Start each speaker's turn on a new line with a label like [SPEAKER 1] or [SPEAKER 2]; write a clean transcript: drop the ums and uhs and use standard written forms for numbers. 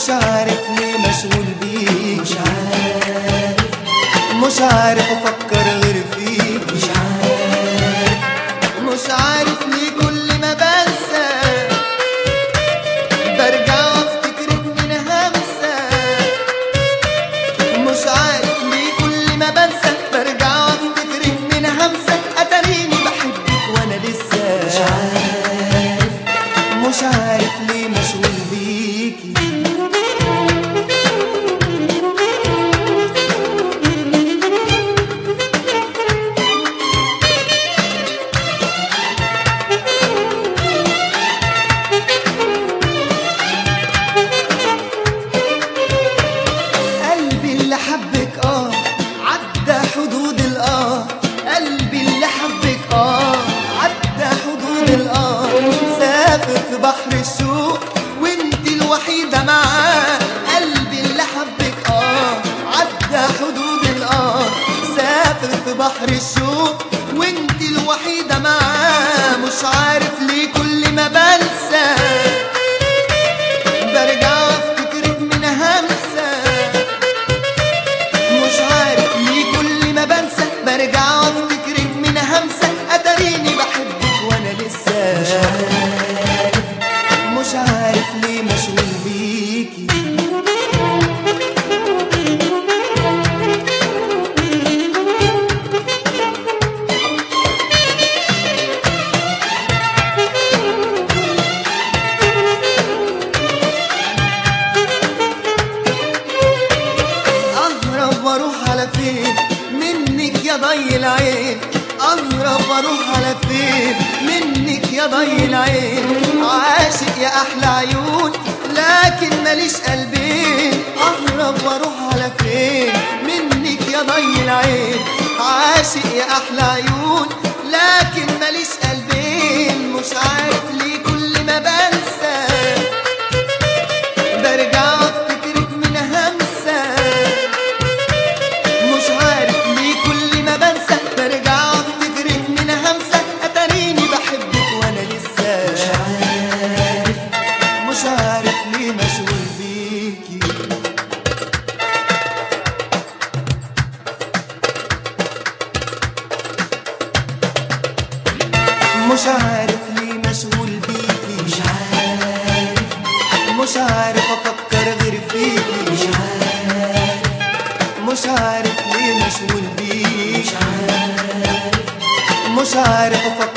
[SPEAKER 1] مش عارف ليه مشغول بيك،
[SPEAKER 2] مش عارف
[SPEAKER 1] مش عارف افكر غير فيك، مش عارف ليه كل ما بنسى برجع وافتكرك من همسة، مش عارف ليه كل ما بنسى برجع وافتكرك من همسة، اتاريني بحبك وانا لسه
[SPEAKER 2] مش عارف
[SPEAKER 1] مش عارف ليه مشغول بيكي. قلبي اللي حبك عدى حدود قلبي اللي حبك عدى حدود سافر في بحر الشوق وانت الوحيدة معاه، قلبي اللي حبك عدى حدود سافر في بحر الشوق وانت الوحيدة معاه، مش عارف ليه كل ما بنسى برجع وافتكرك من همسة، مش عارف ليه كل ما بنسى برجع وافتكرك من همسة، اتاريني بحبك وانا لسه مش عارف ليه مشغول بيكي. اهرب واروح على فين منك يا ضي العين، اهرب واروح على فين منك يا ضي العين، عاشق يا احلى عيون لكن ماليش قلبين، اهرب واروح على فين منك يا ضي العين، عاشق يا احلى عيون لكن ماليش قلبين، مش عارف ليه كل ما بنسى برجع افتكرك من همسة، مش عارف ليه كل ما بنسى برجع افتكرك من همسة، اتاريني بحبك وانا لسه مش عارف ليه مشغول بيكي. مش عارف ليه مشغول بيكي،
[SPEAKER 2] مش عارف
[SPEAKER 1] مش عارف افكر غير فيكي،
[SPEAKER 2] مش عارف
[SPEAKER 1] مش عارف ليه مشغول بيكي،
[SPEAKER 2] مش عارف
[SPEAKER 1] مش عارف افكر